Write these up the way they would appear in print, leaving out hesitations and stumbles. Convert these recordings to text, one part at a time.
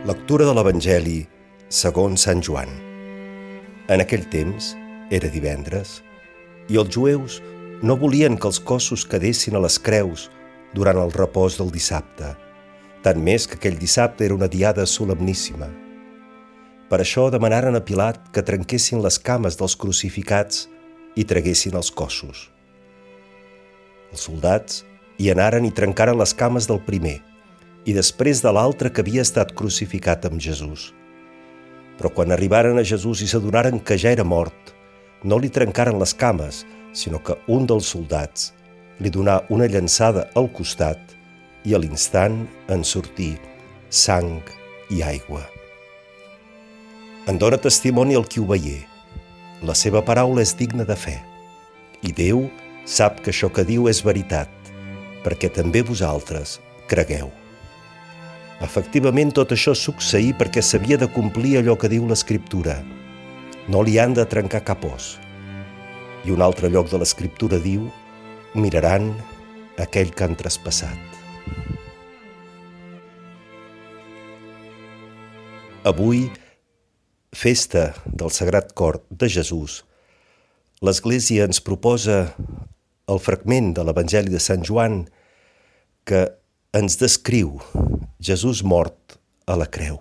Lectura de l'Evangeli segons Sant Joan. En aquell temps, era divendres, i els jueus no volien que els cossos quedessin a les creus durant el repòs del dissabte, tant més que aquell dissabte era una diada solemníssima. Per això demanaren a Pilat que trenquessin les cames dels crucificats i traguessin els cossos. Els soldats hi anaren i trencaren les cames del primer i després de l'altre que havia estat crucificat amb Jesús. Però quan arribaren a Jesús i s'adonaren que ja era mort, no li trencaren les cames, sinó que un dels soldats li donà una llançada al costat i a l'instant en sortí sang i aigua. En dona testimoni el qui ho veié. La seva paraula és digna de fe. I Déu sap que això que diu és veritat, perquè també vosaltres cregueu. Efectivament, tot això succeí perquè s'havia de complir allò que diu l'Escriptura. No li han de trencar cap os. I un altre lloc de l'Escriptura diu: miraran aquell que han traspassat. Avui, festa del Sagrat Cor de Jesús, l'Església ens proposa el fragment de l'Evangeli de Sant Joan que ens descriu Jesús mort a la creu.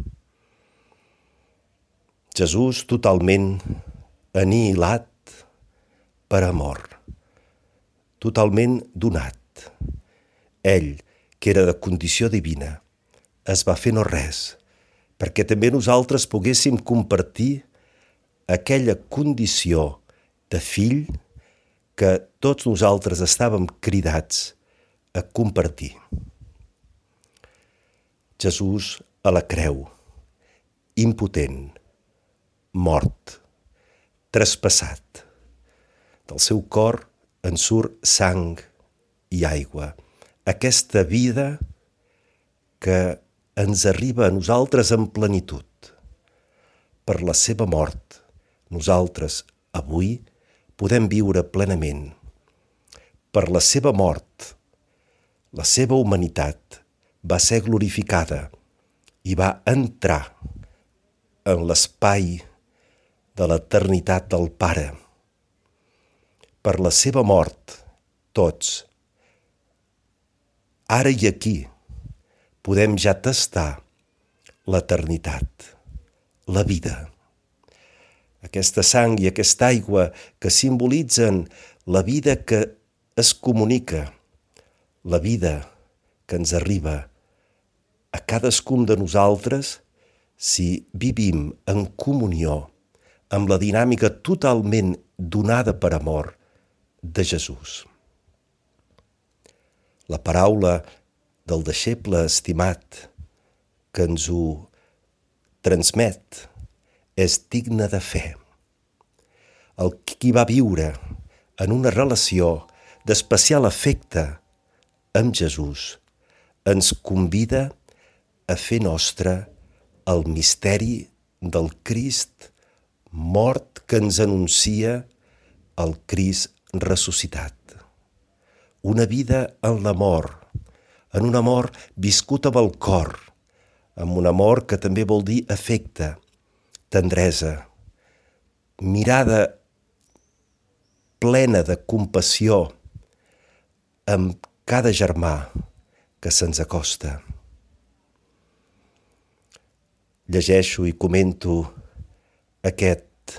Jesús totalment anihilat per amor, totalment donat. Ell, que era de condició divina, es va fer no res, perquè també nosaltres poguéssim compartir aquella condició de fill que tots nosaltres estàvem cridats a compartir. Jesús a la creu, impotent, mort, traspassat. Del seu cor en surt sang i aigua. Aquesta vida que ens arriba a nosaltres en plenitud. Per la seva mort, nosaltres avui podem viure plenament. Per la seva mort, la seva humanitat va ser glorificada i va entrar en l'espai de l'eternitat del Pare. Per la seva mort, tots, ara i aquí, podem ja tastar l'eternitat, la vida. Aquesta sang i aquesta aigua que simbolitzen la vida que es comunica, la vida que ens arriba a cadascun de nosaltres si vivim en comunió amb la dinàmica totalment donada per amor de Jesús. La paraula del deixeble estimat que ens ho transmet és digna de fe. El qui va viure en una relació d'especial afecte amb Jesús ens convida a fer nostre el misteri del Crist mort que ens anuncia el Crist ressuscitat. Una vida en l'amor, en un amor viscut amb el cor, amb un amor que també vol dir afecte, tendresa, mirada plena de compassió amb cada germà que se'ns acosta. Llegeixo i comento aquest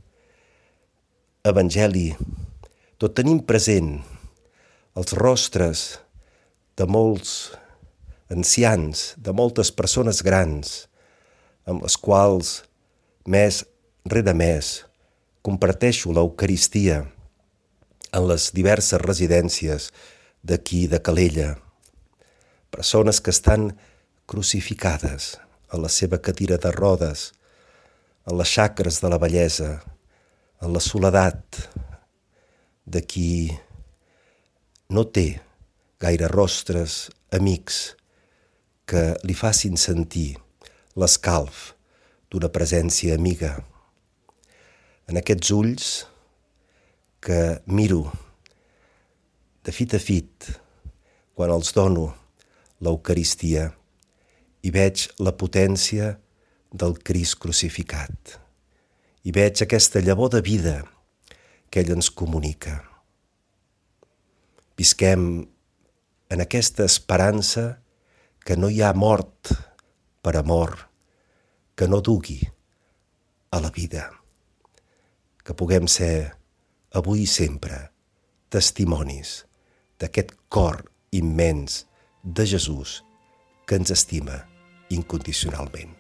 Evangeli tot tenint present els rostres de molts ancians, de moltes persones grans, amb les quals mes rere mes comparteixo l'Eucaristia en les diverses residències d'aquí de Calella. Persones que estan crucificades a la seva cadira de rodes, a les xacres de la vellesa, a la soledat de qui no té gaire rostres amics que li facin sentir l'escalf d'una presència amiga. En aquests ulls que miro de fit a fit quan els dono l'Eucaristia, i veig la potència del Crist crucificat. I veig aquesta llavor de vida que ell ens comunica. Visquem en aquesta esperança que no hi ha mort per amor que no dugui a la vida. Que puguem ser avui i sempre testimonis d'aquest cor immens de Jesús que ens estima incondicionalment.